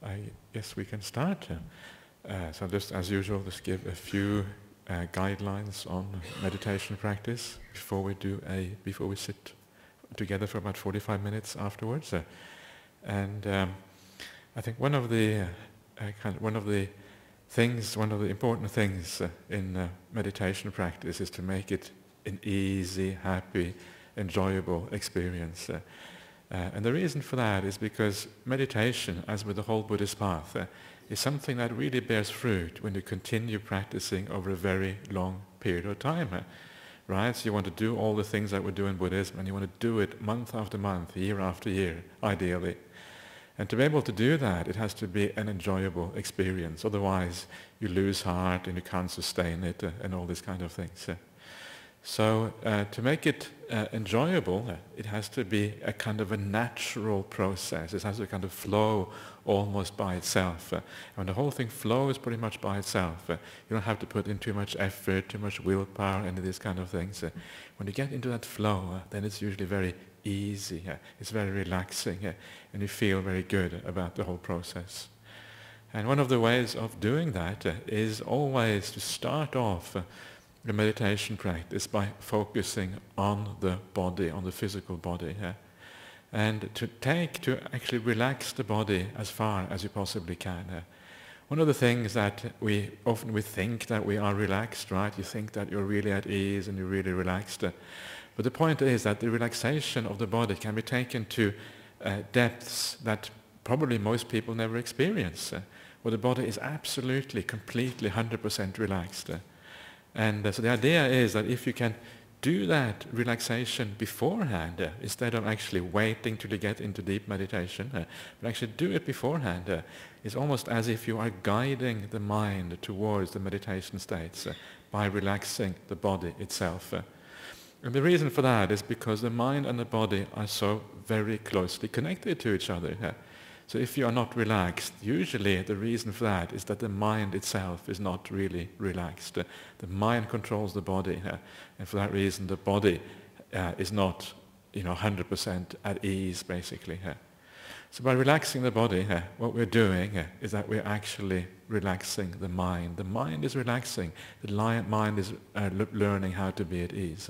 I guess we can start. So just as usual, just give a few guidelines on meditation practice before we sit together for about 45 minutes afterwards. I think one of the important things in meditation practice is to make it an easy, happy, enjoyable experience. And the reason for that is because meditation, as with the whole Buddhist path, is something that really bears fruit when you continue practicing over a very long period of time. Right? So you want to do all the things that we do in Buddhism, and you want to do it month after month, year after year, ideally. And to be able to do that, it has to be an enjoyable experience. Otherwise, you lose heart and you can't sustain it and all these kind of things. So to make it enjoyable, it has to be a kind of a natural process. It has to kind of flow almost by itself. When the whole thing flows pretty much by itself, you don't have to put in too much effort, too much willpower, any of these kind of things. When you get into that flow, then it's usually very easy. It's very relaxing, and you feel very good about the whole process. And one of the ways of doing that is always to start off the meditation practice by focusing on the body, on the physical body, and to actually relax the body as far as you possibly can. One of the things that we think that we are relaxed, right? You think that you're really at ease and you're really relaxed. But the point is that the relaxation of the body can be taken to depths that probably most people never experience, where the body is absolutely, completely, 100% relaxed. And so the idea is that if you can do that relaxation beforehand, instead of actually waiting till you get into deep meditation, but actually do it beforehand, it's almost as if you are guiding the mind towards the meditation states by relaxing the body itself. And the reason for that is because the mind and the body are so very closely connected to each other. So if you are not relaxed, usually the reason for that is that the mind itself is not really relaxed. The mind controls the body, and for that reason the body is not 100% at ease, basically. So by relaxing the body, what we're doing is that we're actually relaxing the mind. The mind is relaxing. The mind is learning how to be at ease.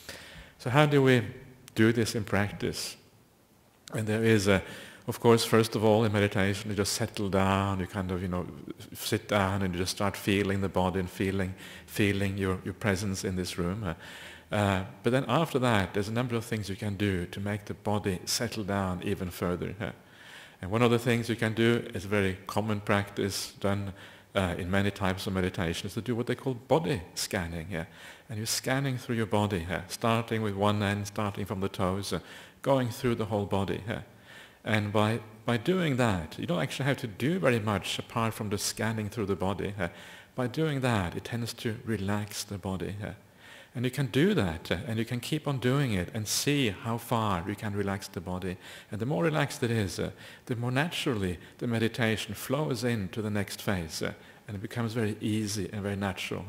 So how do we do this in practice? And there is of course, first of all, in meditation, you just settle down, you kind of, sit down and you just start feeling the body and feeling your presence in this room. But then after that, there's a number of things you can do to make the body settle down even further. And one of the things you can do is a very common practice done in many types of meditation, is to do what they call body scanning. And you're scanning through your body, starting with one end, starting from the toes, going through the whole body. And by doing that, you don't actually have to do very much apart from the scanning through the body. By doing that, it tends to relax the body. And you can do that, and you can keep on doing it and see how far you can relax the body. And the more relaxed it is, the more naturally the meditation flows into the next phase, and it becomes very easy and very natural.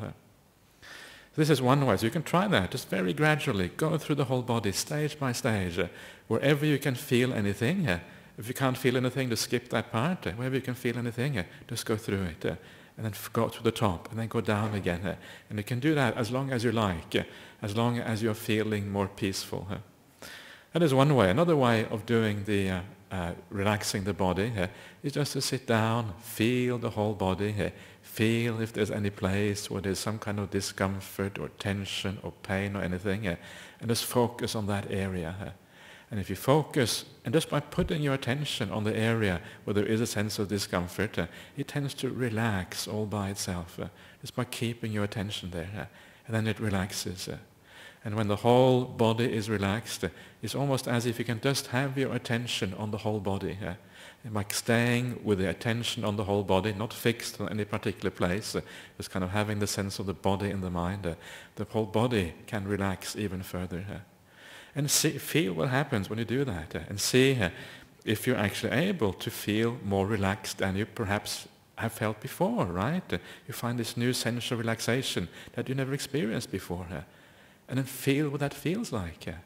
This is one way. So you can try that, just very gradually, go through the whole body, stage by stage, wherever you can feel anything. If you can't feel anything, just skip that part. Wherever you can feel anything, just go through it. And then go to the top, and then go down again. And you can do that as long as you like, as long as you're feeling more peaceful. That is one way. Another way of doing the relaxing the body is just to sit down, feel the whole body, feel if there's any place where there's some kind of discomfort or tension or pain or anything, and just focus on that area. And if you focus, and just by putting your attention on the area where there is a sense of discomfort, it tends to relax all by itself, just by keeping your attention there, and then it relaxes. And when the whole body is relaxed, it's almost as if you can just have your attention on the whole body. And by staying with the attention on the whole body, not fixed on any particular place, just kind of having the sense of the body in the mind, the whole body can relax even further. And feel what happens when you do that, and see if you're actually able to feel more relaxed than you perhaps have felt before, right? You find this new sense of relaxation that you never experienced before. And then feel what that feels like.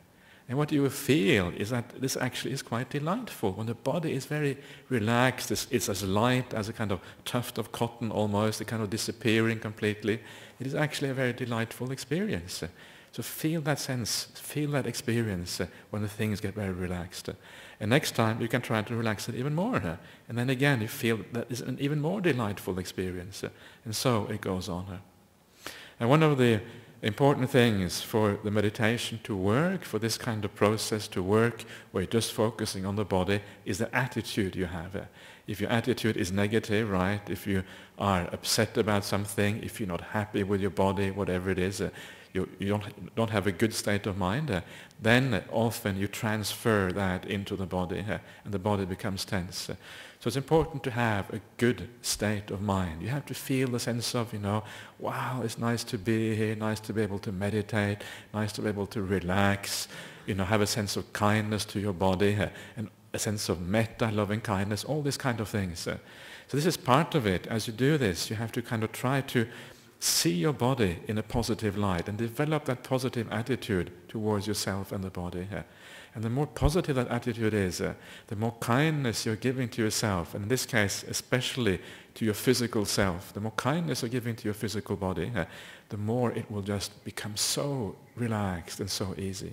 And what you will feel is that this actually is quite delightful. When the body is very relaxed, it's as light as a kind of tuft of cotton almost, a kind of disappearing completely. It is actually a very delightful experience. So feel that sense, feel that experience when the things get very relaxed. And next time you can try to relax it even more. And then again you feel that is an even more delightful experience. And so it goes on. And one of the important things for the meditation to work, for this kind of process to work, where you're just focusing on the body, is the attitude you have. If your attitude is negative, right, if you are upset about something, if you're not happy with your body, whatever it is, you don't have a good state of mind, then often you transfer that into the body, and the body becomes tense. So it's important to have a good state of mind. You have to feel the sense of, wow, it's nice to be here, nice to be able to meditate, nice to be able to relax, have a sense of kindness to your body, and a sense of metta, loving kindness, all these kind of things. So this is part of it. As you do this, you have to kind of try to see your body in a positive light and develop that positive attitude towards yourself and the body. And the more positive that attitude is, the more kindness you're giving to yourself, and in this case especially to your physical self, the more kindness you're giving to your physical body, the more it will just become so relaxed and so easy.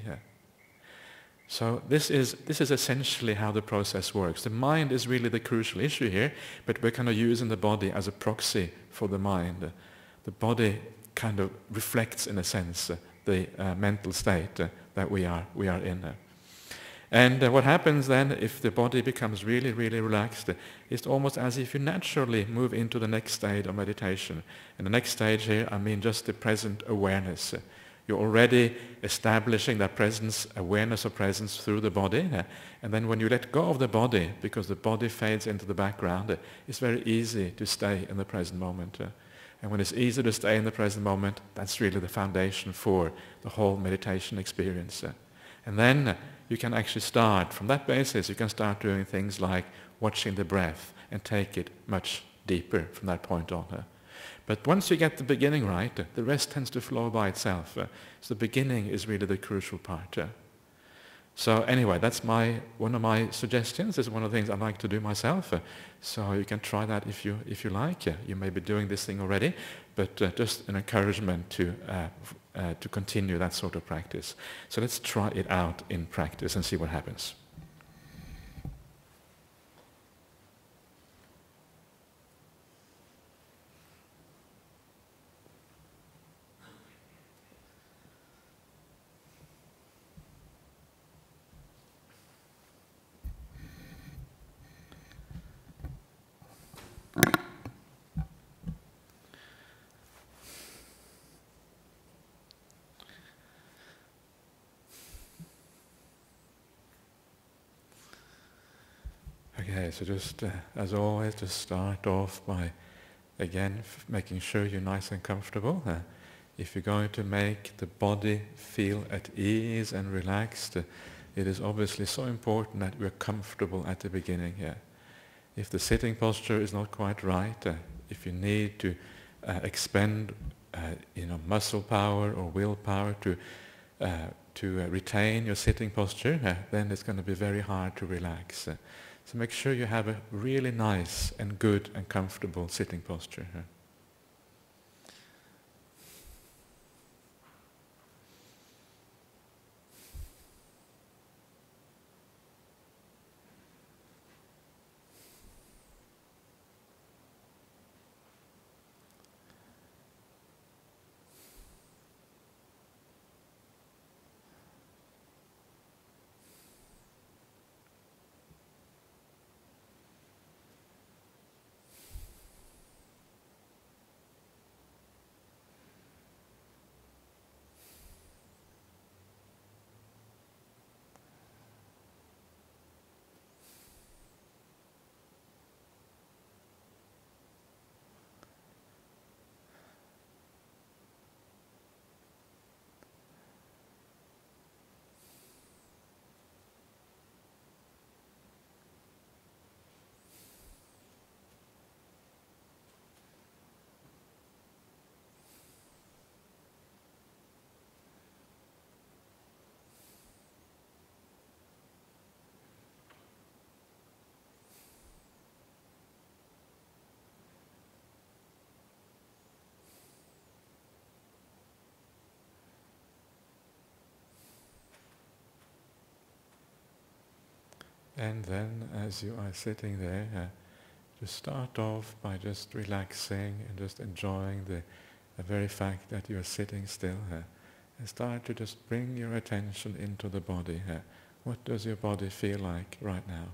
So this is essentially how the process works. The mind is really the crucial issue here, but we're kind of using the body as a proxy for the mind. The body kind of reflects, in a sense, the mental state that we are in. And what happens then, if the body becomes really, really relaxed, it's almost as if you naturally move into the next stage of meditation. And the next stage here, I mean just the present awareness. You're already establishing that presence, awareness of presence through the body. And then when you let go of the body, because the body fades into the background, it's very easy to stay in the present moment. And when it's easy to stay in the present moment, that's really the foundation for the whole meditation experience. And then you can actually start, from that basis, you can start doing things like watching the breath and take it much deeper from that point on. But once you get the beginning right, the rest tends to flow by itself. So the beginning is really the crucial part. So anyway, that's one of my suggestions. It's one of the things I like to do myself. So you can try that if you like. You may be doing this thing already, but just an encouragement to continue that sort of practice. So let's try it out in practice and see what happens. Okay, so just as always, just start off by, again, making sure you're nice and comfortable. If you're going to make the body feel at ease and relaxed, it is obviously so important that we're comfortable at the beginning here. If the sitting posture is not quite right, if you need to expend muscle power or willpower to retain your sitting posture, then it's going to be very hard to relax. So make sure you have a really nice and good and comfortable sitting posture. And then as you are sitting there, just start off by just relaxing and just enjoying the very fact that you're sitting still. And start to just bring your attention into the body. What does your body feel like right now?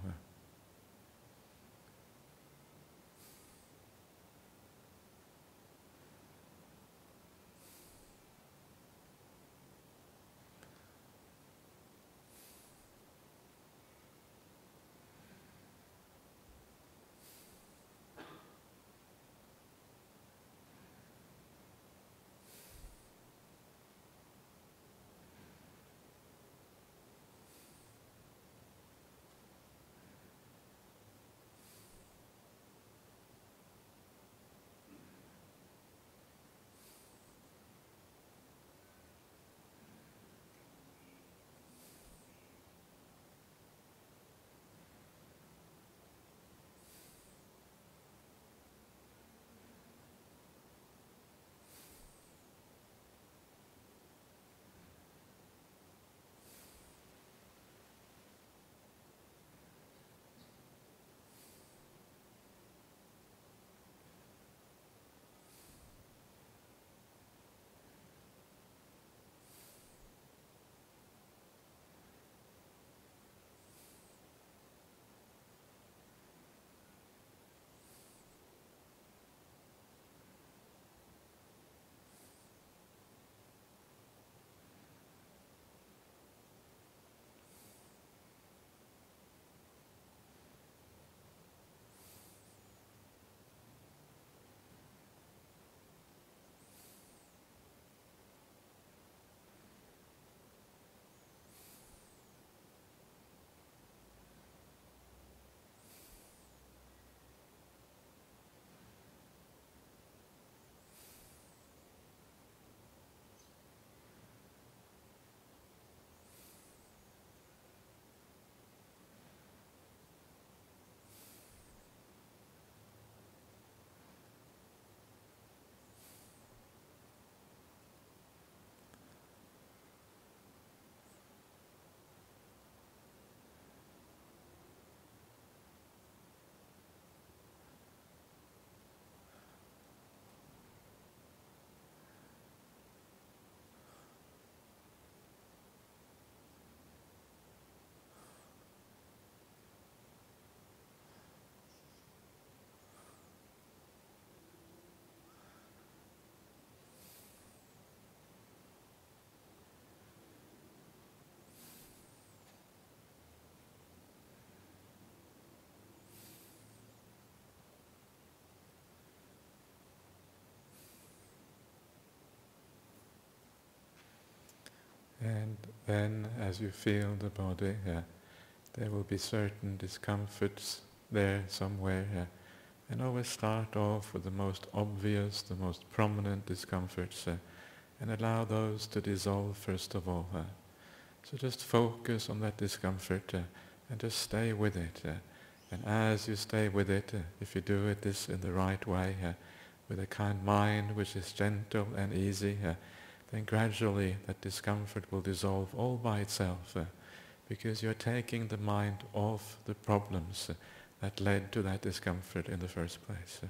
And then as you feel the body, there will be certain discomforts there somewhere. And always start off with the most obvious, the most prominent discomforts, and allow those to dissolve first of all. So just focus on that discomfort and just stay with it. And as you stay with it, if you do it this in the right way, with a kind mind which is gentle and easy, then gradually that discomfort will dissolve all by itself, because you're taking the mind off the problems that led to that discomfort in the first place.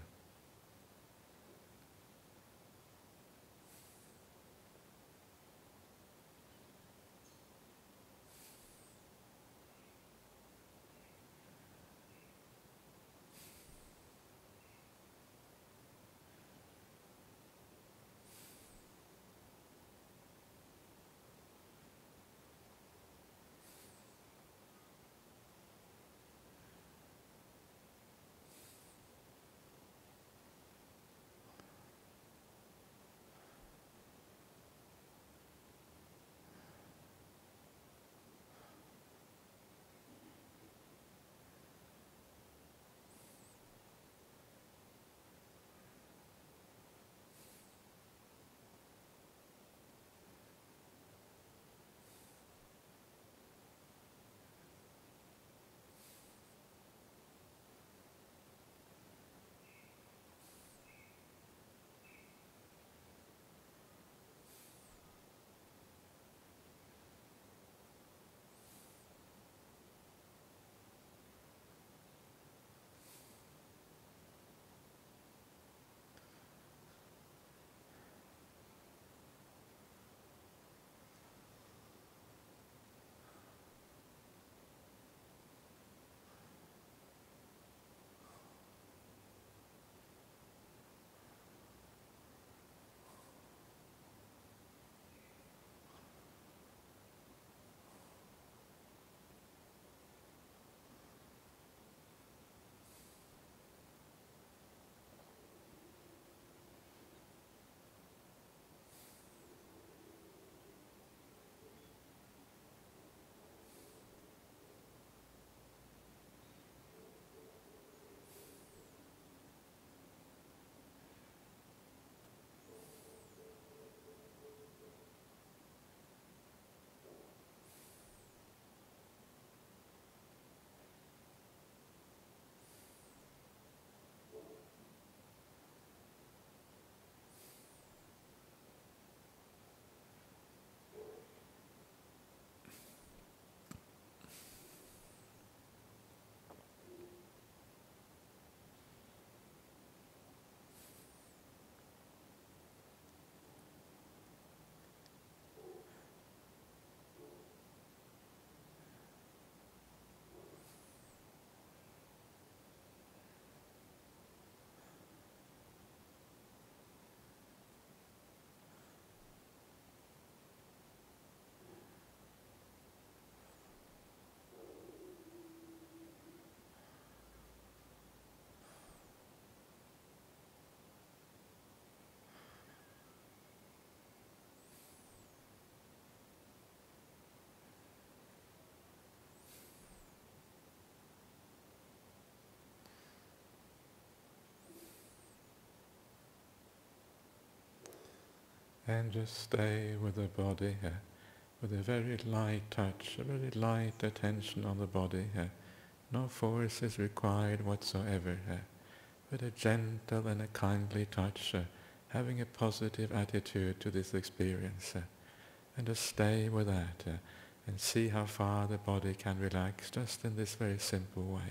And just stay with the body with a very light touch, a very light attention on the body. No force is required whatsoever, but a gentle and a kindly touch, having a positive attitude to this experience. And just stay with that and see how far the body can relax just in this very simple way.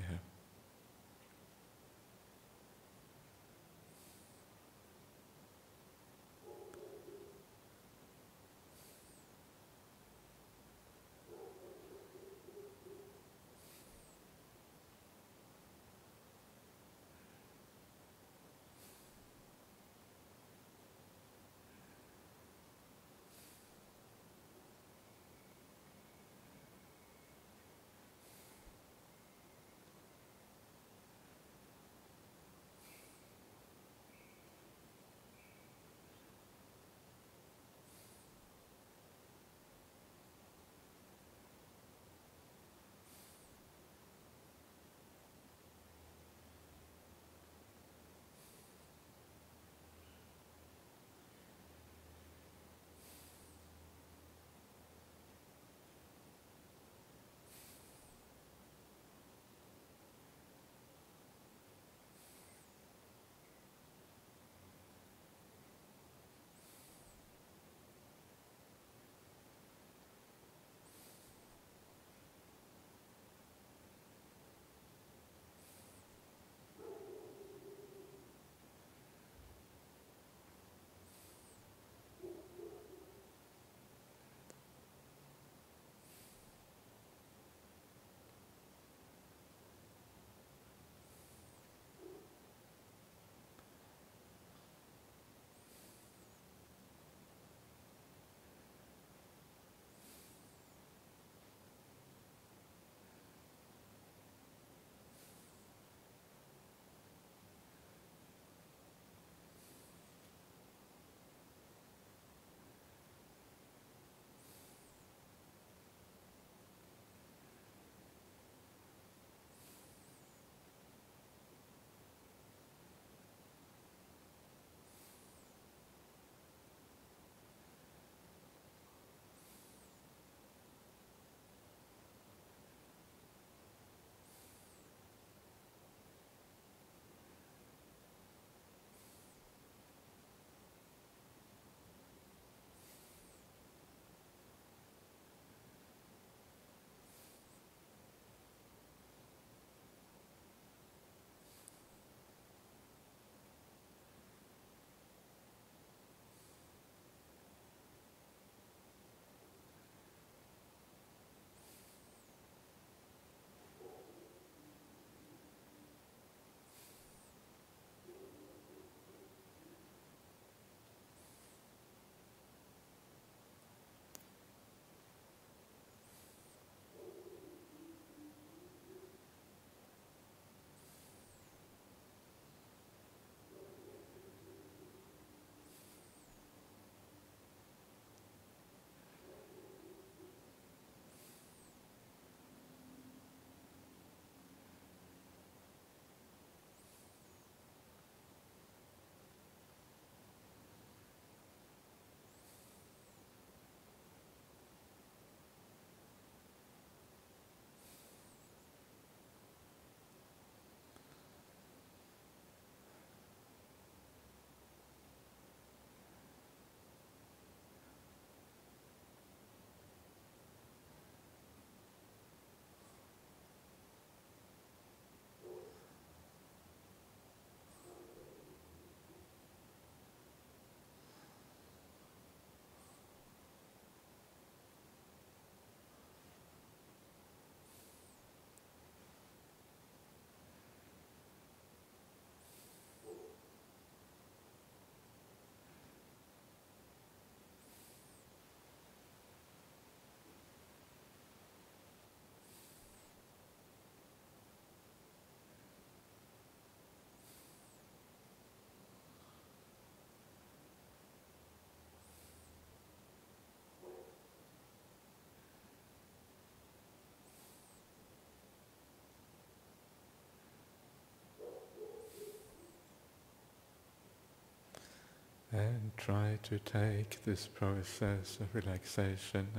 And try to take this process of relaxation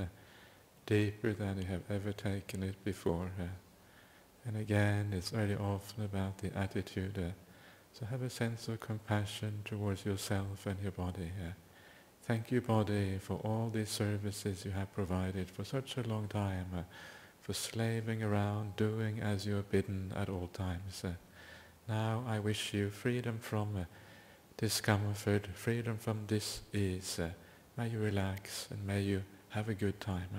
deeper than you have ever taken it before. And again, it's very often about the attitude. So have a sense of compassion towards yourself and your body. Thank you, body, for all these services you have provided for such a long time, for slaving around, doing as you are bidden at all times. Now I wish you freedom from discomfort, freedom from dis-ease. May you relax and may you have a good time.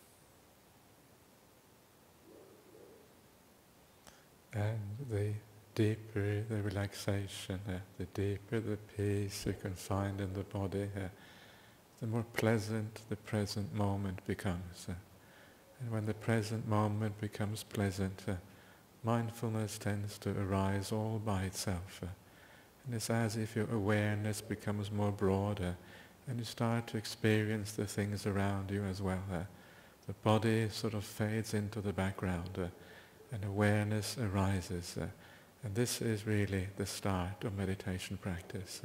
And the deeper the relaxation, the deeper the peace you can find in the body, the more pleasant the present moment becomes. And when the present moment becomes pleasant, mindfulness tends to arise all by itself. And it's as if your awareness becomes more broader and you start to experience the things around you as well. The body sort of fades into the background and awareness arises. And this is really the start of meditation practice.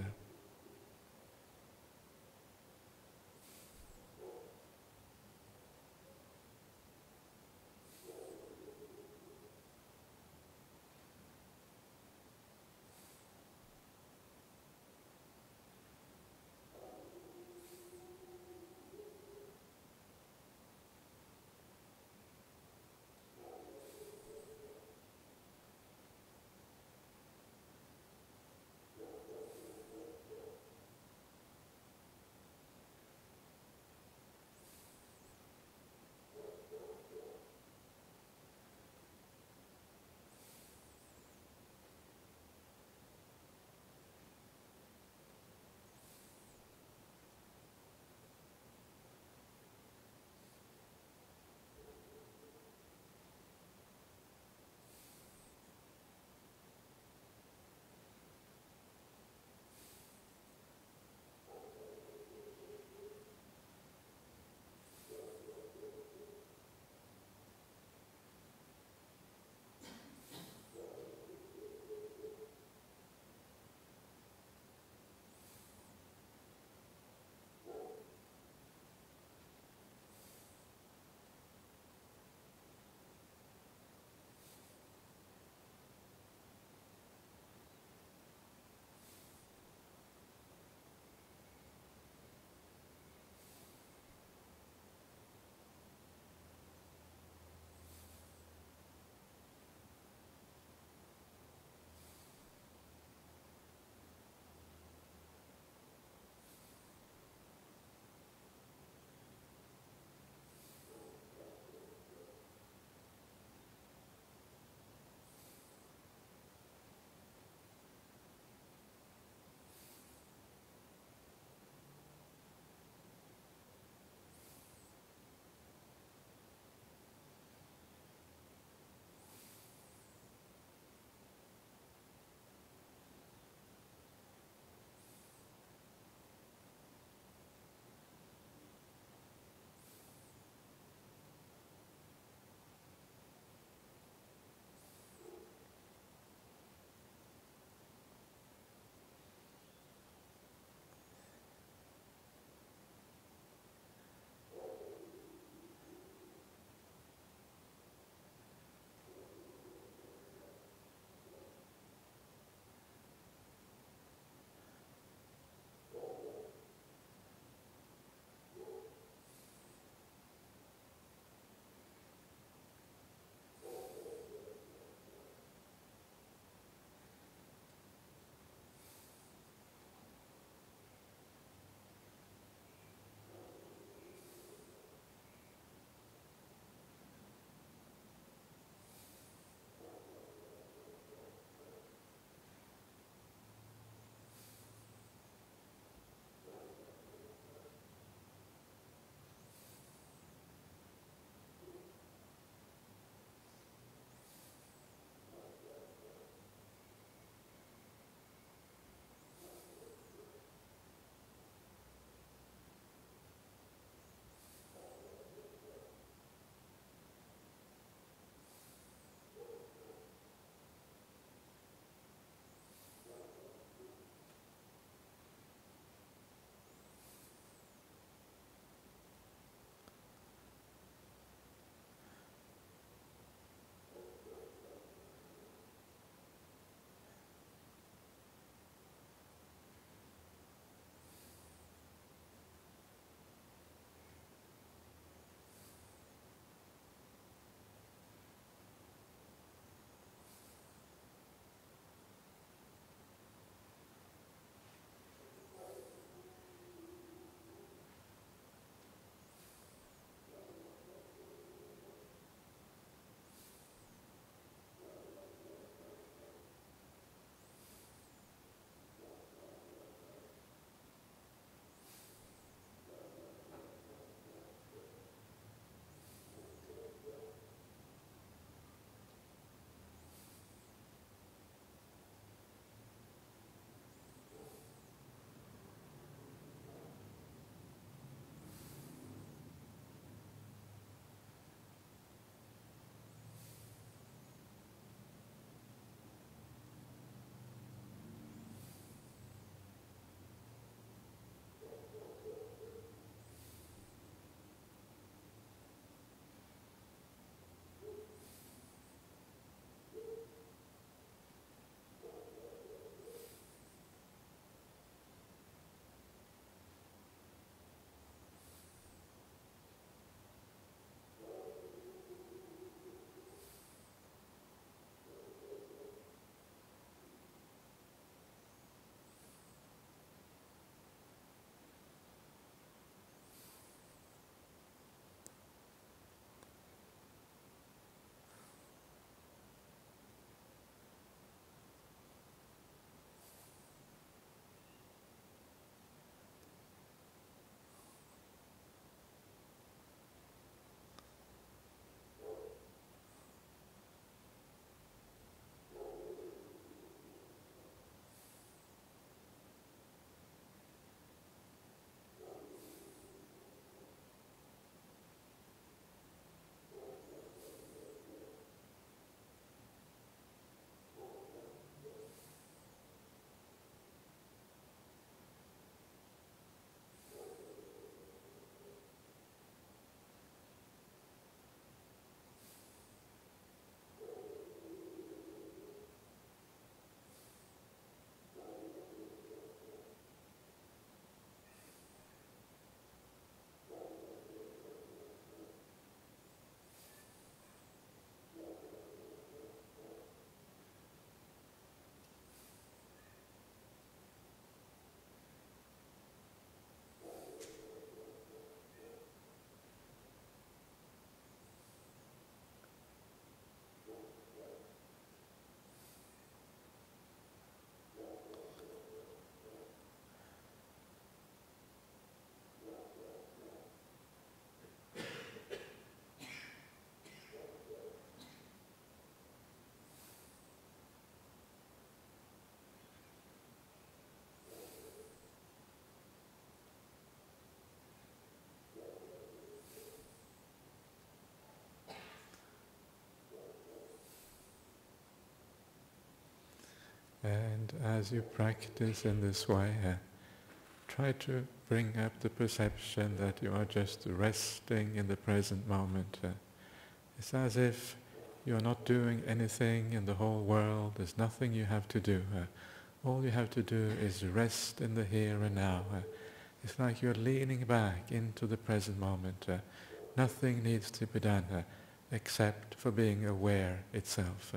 And as you practice in this way, try to bring up the perception that you are just resting in the present moment. It's as if you're not doing anything in the whole world. There's nothing you have to do. All you have to do is rest in the here and now. It's like you're leaning back into the present moment. Nothing needs to be done except for being aware itself.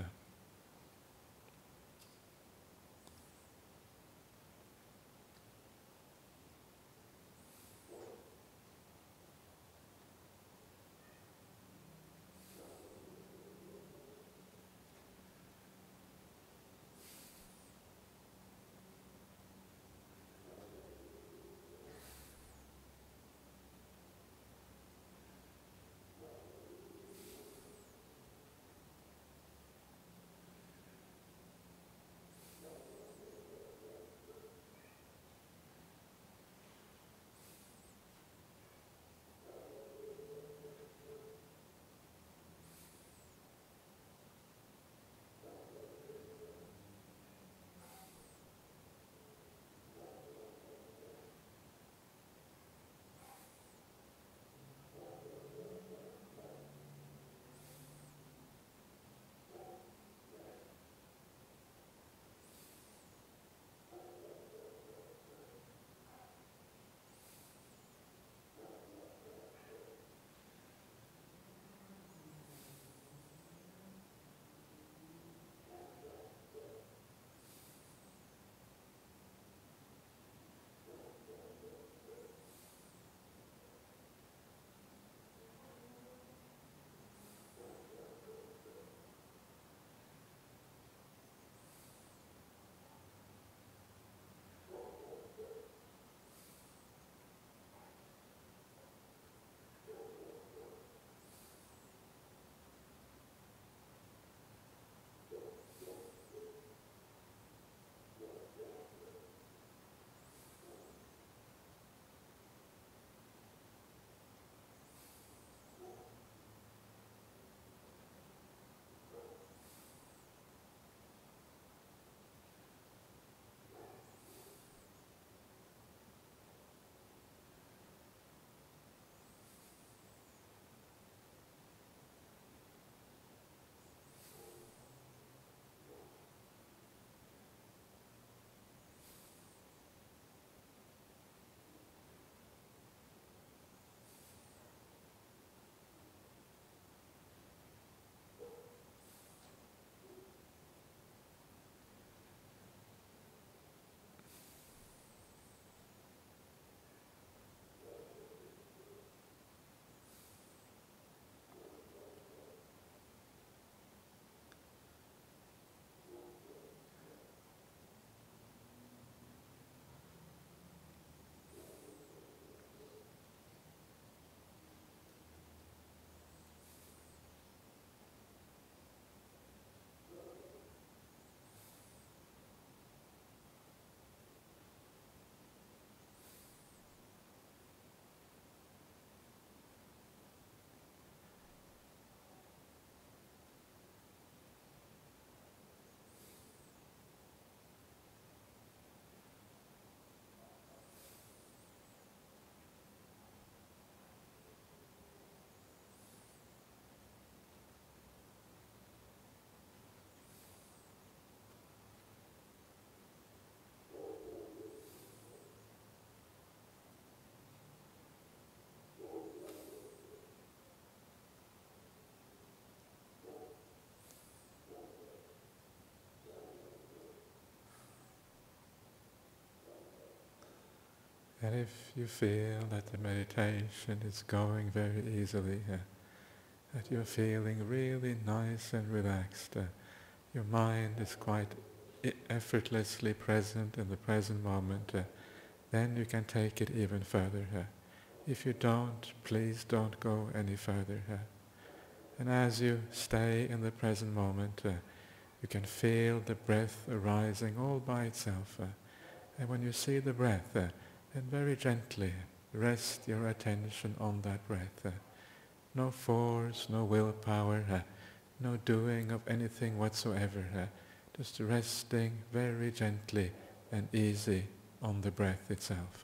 And if you feel that the meditation is going very easily, that you're feeling really nice and relaxed, your mind is quite effortlessly present in the present moment, then you can take it even further. If you don't, please don't go any further. And as you stay in the present moment, you can feel the breath arising all by itself. And when you see the breath, then very gently rest your attention on that breath. No force, no willpower, no doing of anything whatsoever. Just resting very gently and easy on the breath itself.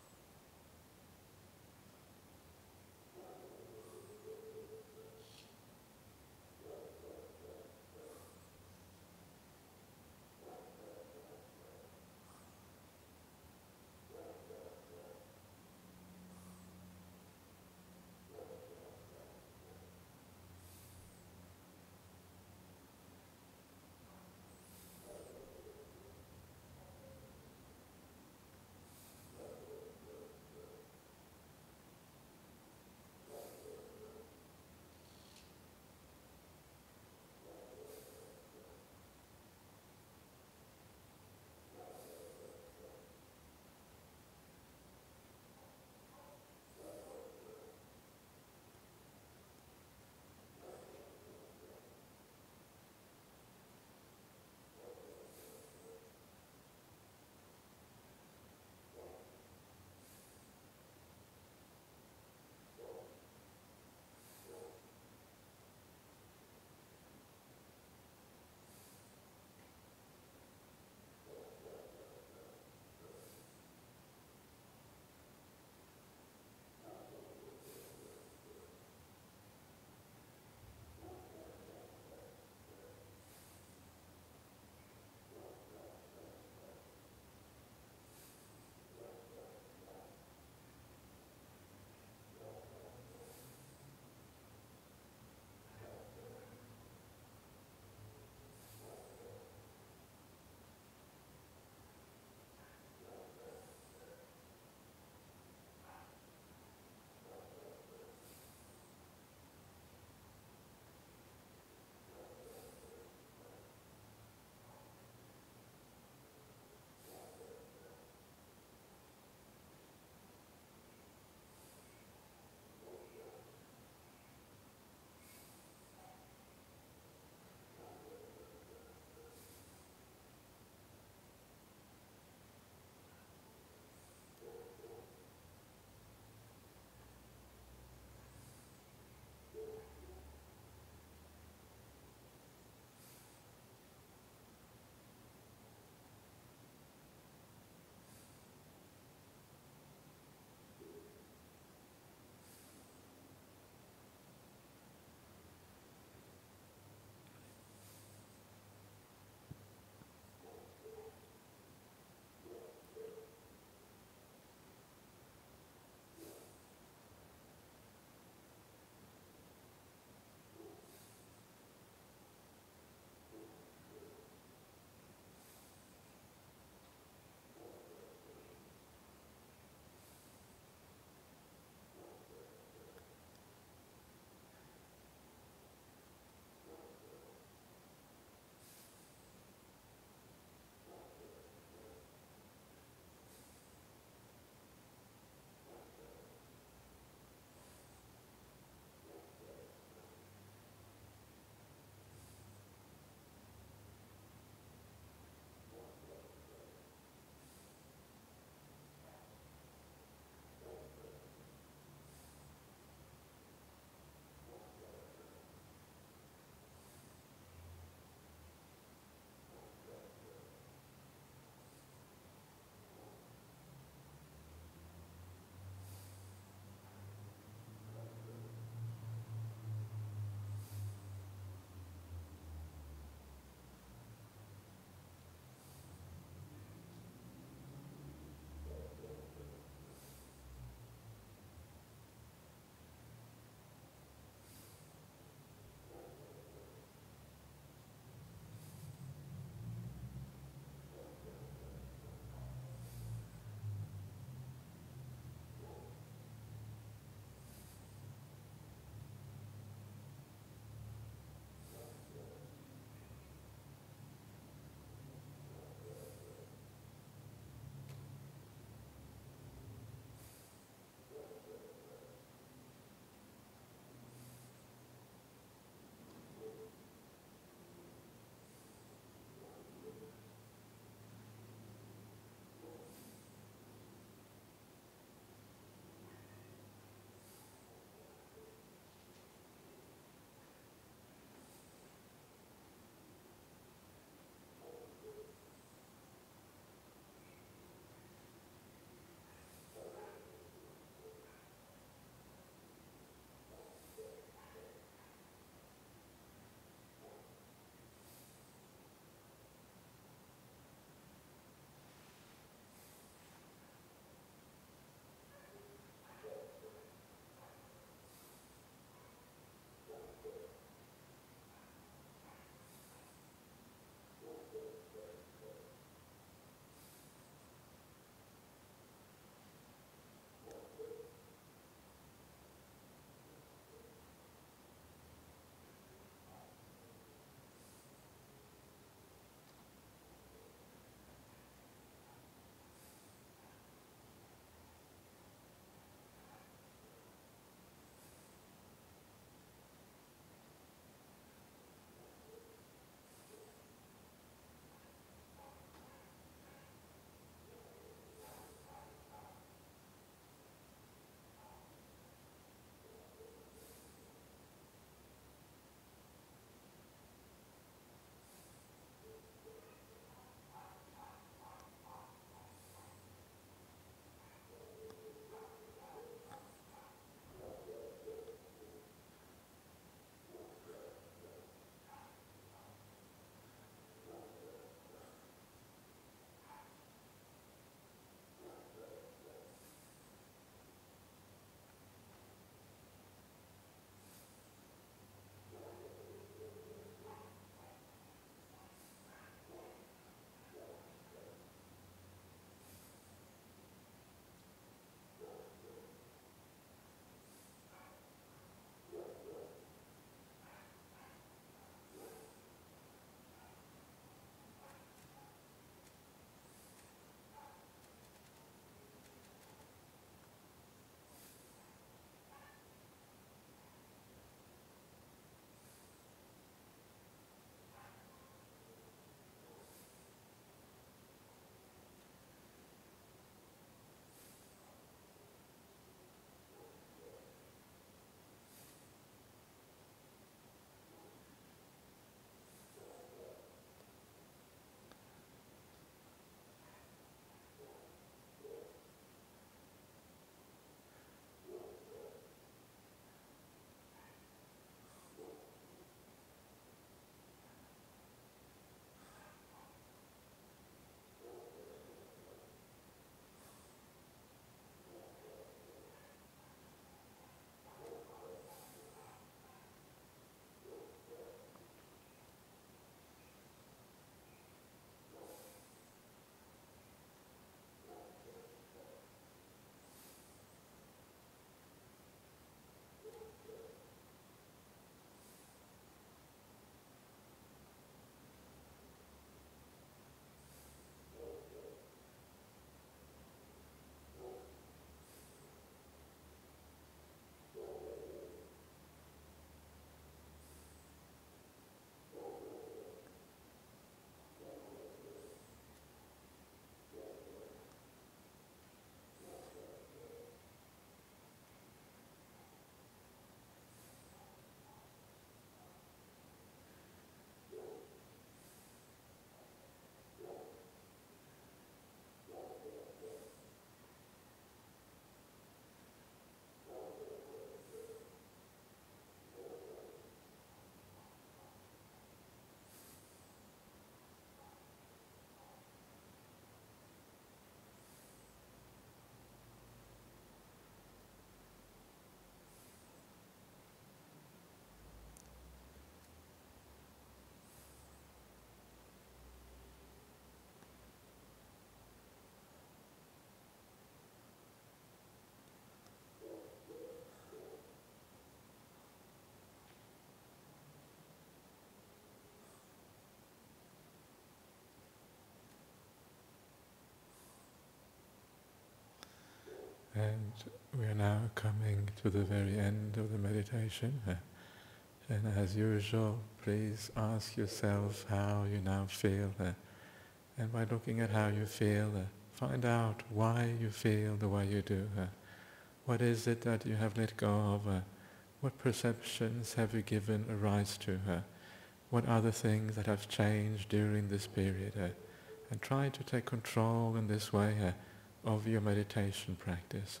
And we are now coming to the very end of the meditation. And as usual, please ask yourself how you now feel. And by looking at how you feel, find out why you feel the way you do. What is it that you have let go of? What perceptions have you given a rise to? What are the things that have changed during this period? And try to take control in this way of your meditation practice.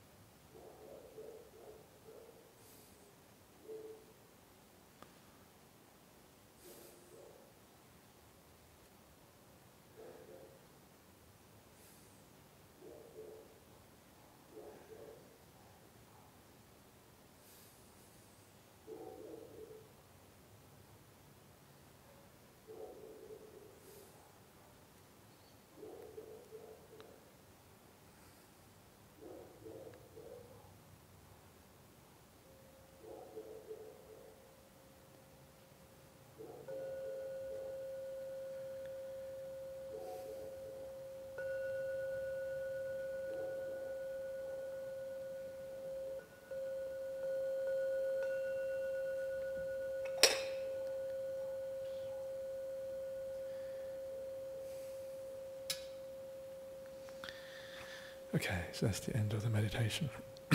Okay, so that's the end of the meditation.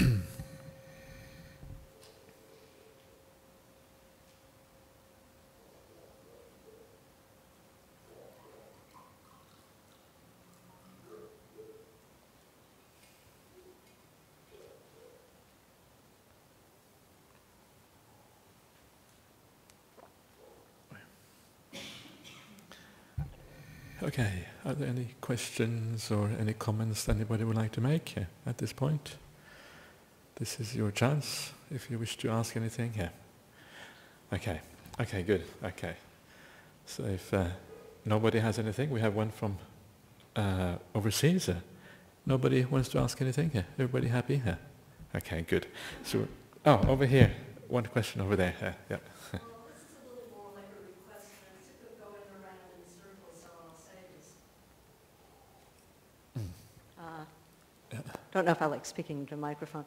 Okay, are there any questions or any comments that anybody would like to make at this point? This is your chance, if you wish to ask anything. Yeah. Okay, good, okay. So if nobody has anything, we have one from overseas. Nobody wants to ask anything? Everybody happy? Okay, good. So, over here, one question over there. Yeah. Don't know if I like speaking to a microphone.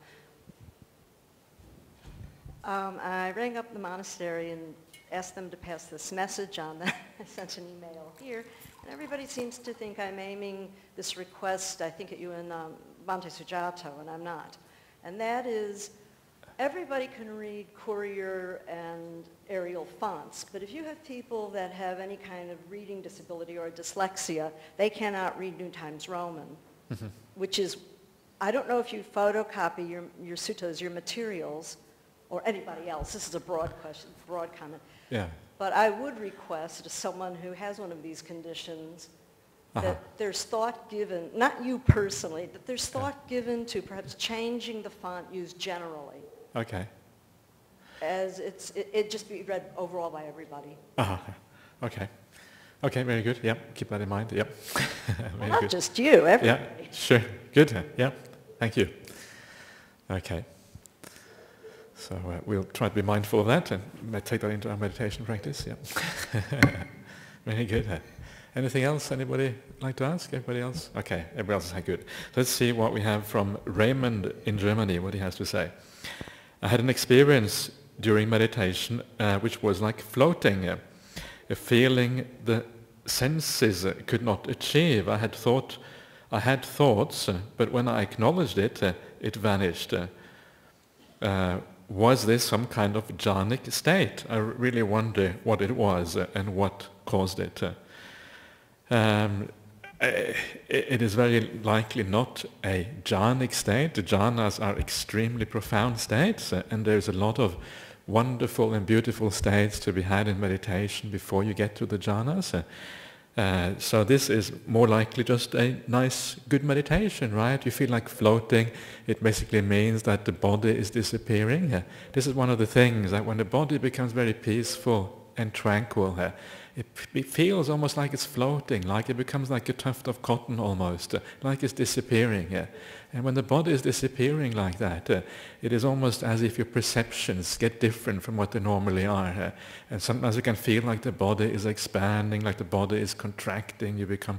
I rang up the monastery and asked them to pass this message on. I sent an email here, and everybody seems to think I'm aiming this request, I think, at you in Bhante Sujato, and I'm not. And that is, everybody can read Courier and Arial fonts, but if you have people that have any kind of reading disability or dyslexia, they cannot read New Times Roman, which is, I don't know if you photocopy your suttas, your materials, or anybody else. This is a broad question, broad comment. Yeah. But I would request to someone who has one of these conditions that there's thought given, not you personally, that there's thought given to perhaps changing the font used generally. Okay. As it just be read overall by everybody. Okay. Okay, very good. Yep, keep that in mind. Yep. Well, not good. Just you, everybody. Yeah, sure. Good. Yeah, thank you. Okay. So we'll try to be mindful of that and take that into our meditation practice. Yeah. Very good. Anything else? Anybody like to ask? Everybody else? Okay, everybody else is good. Let's see what we have from Raymond in Germany, what he has to say. I had an experience during meditation which was like floating, a feeling the senses could not achieve. I had thoughts, but when I acknowledged it, it vanished. Was this some kind of jhanic state? I really wonder what it was and what caused it. It is very likely not a jhanic state. The jhanas are extremely profound states, and there's a lot of wonderful and beautiful states to be had in meditation before you get to the jhanas. So this is more likely just a nice, good meditation, right? You feel like floating. It basically means that the body is disappearing. This is one of the things, that when the body becomes very peaceful and tranquil, it feels almost like it's floating, like it becomes like a tuft of cotton almost, like it's disappearing. And when the body is disappearing like that, it is almost as if your perceptions get different from what they normally are. And sometimes you can feel like the body is expanding, like the body is contracting. You become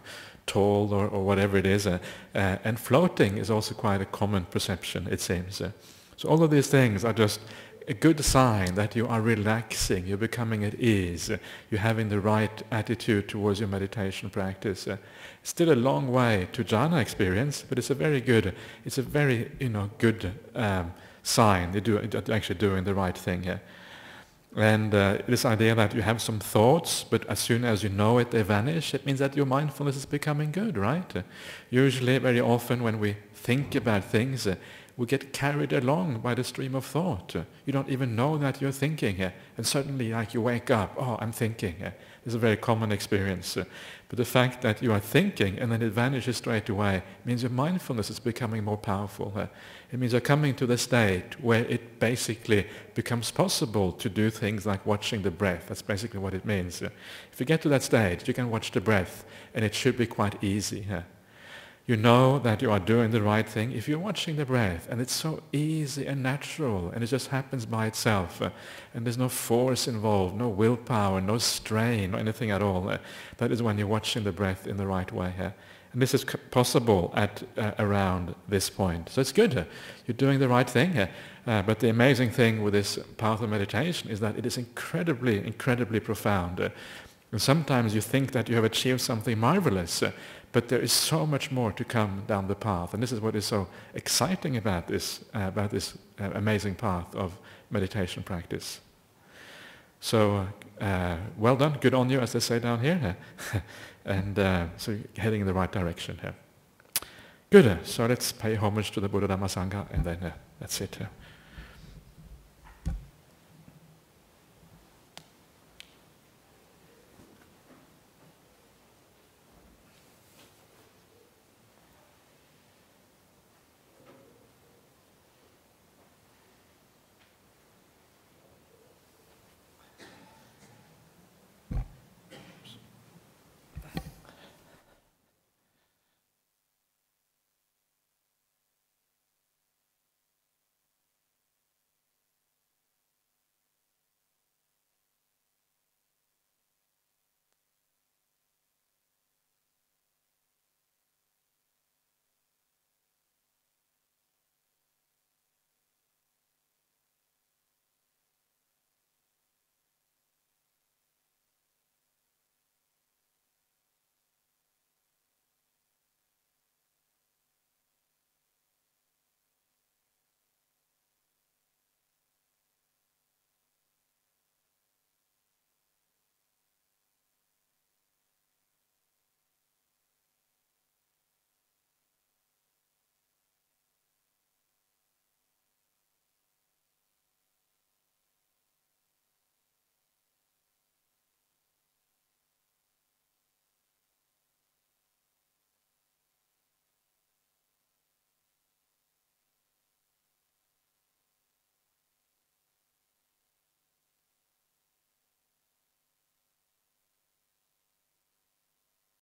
tall or whatever it is. And floating is also quite a common perception, it seems. So all of these things are just a good sign that you are relaxing, you're becoming at ease, you're having the right attitude towards your meditation practice. Still a long way to jhana experience, but it's a very good good sign you're actually doing the right thing here. And this idea that you have some thoughts, but as soon as you know it, they vanish, it means that your mindfulness is becoming good, right? Usually, very often when we think about things, we get carried along by the stream of thought. You don't even know that you're thinking, and suddenly like you wake up, oh, I'm thinking. This is a very common experience. But the fact that you are thinking and then it vanishes straight away means your mindfulness is becoming more powerful. It means you're coming to the state where it basically becomes possible to do things like watching the breath. That's basically what it means. If you get to that state, you can watch the breath, and it should be quite easy. You know that you are doing the right thing if you're watching the breath, and it's so easy and natural, and it just happens by itself, and there's no force involved, no willpower, no strain, or anything at all. That is when you're watching the breath in the right way. And this is possible at around this point. So it's good. You're doing the right thing. But the amazing thing with this path of meditation is that it is incredibly, incredibly profound. And sometimes you think that you have achieved something marvelous, but there is so much more to come down the path. And this is what is so exciting about this amazing path of meditation practice. So well done, good on you, as they say down here. And so you're heading in the right direction here. Good, so let's pay homage to the Buddha Dhamma Sangha, and then that's it.